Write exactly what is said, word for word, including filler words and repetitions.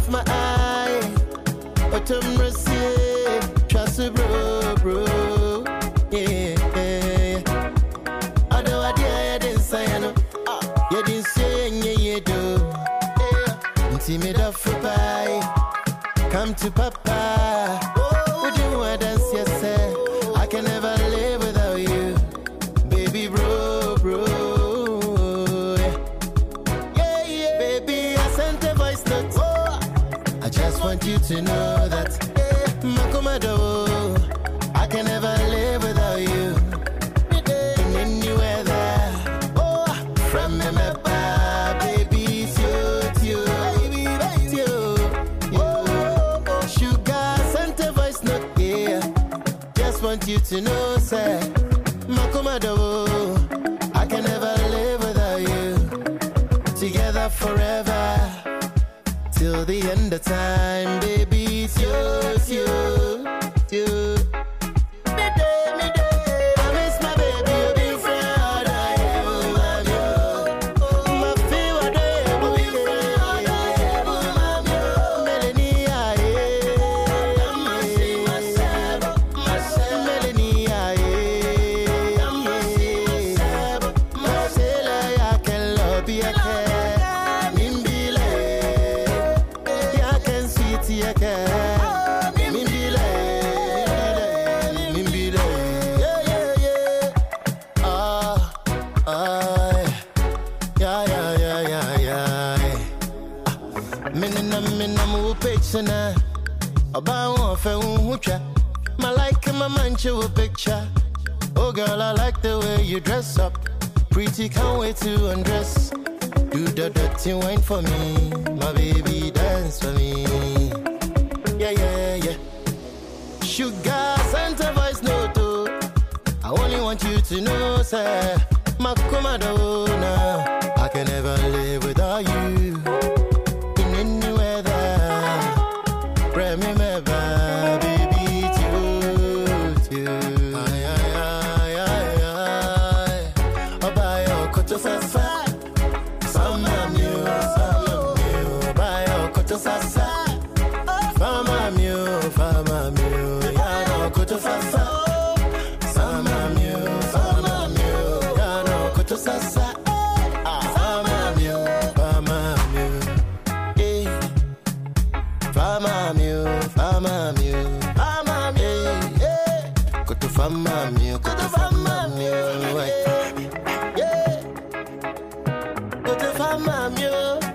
of my eye. Autumn receive, trust you, bro, bro. Yeah, yeah. Although I didn't say, I know, you didn't say, yeah, you do. Timid of a pie, come to Papa. Would you want to dance yourself? I can never live without you, baby, bro, bro. Yeah, yeah, baby, I sent a voice note. I just want you to know that, Makomado, I can never live without you. In any weather, oh, from me, my baby, it's you, it's you, baby, it's you, you. Sugar sent a voice note, yeah. Just want you to know, say, Makomado, I can never live without you. Together forever, till the end of time, baby, it's you, it's you, it's you. About one for one, my like my man show a picture. Oh girl, I like the way you dress up. Pretty, can't wait to undress. Do the dirty wine for me, my baby, dance for me. Yeah, yeah, yeah. Sugar, Santa voice note. I only want you to know, sir, my comadona, I can never live without you. In any weather, remember, baby, it's you, it's you. Ay, ay, ay, ay, ay. Oba yo koto sasa, sama miu, sama miu. Oba yo koto sasa, fama miu, fama miu. Ya no koto sasa, sama miu, sama miu. Ya no koto sasa, fama miu, fama miu. Yeah. Fama miu, fama miu, fama miu, yeah. Go to fama miu, go to fama miu, yeah. Go to fama miu.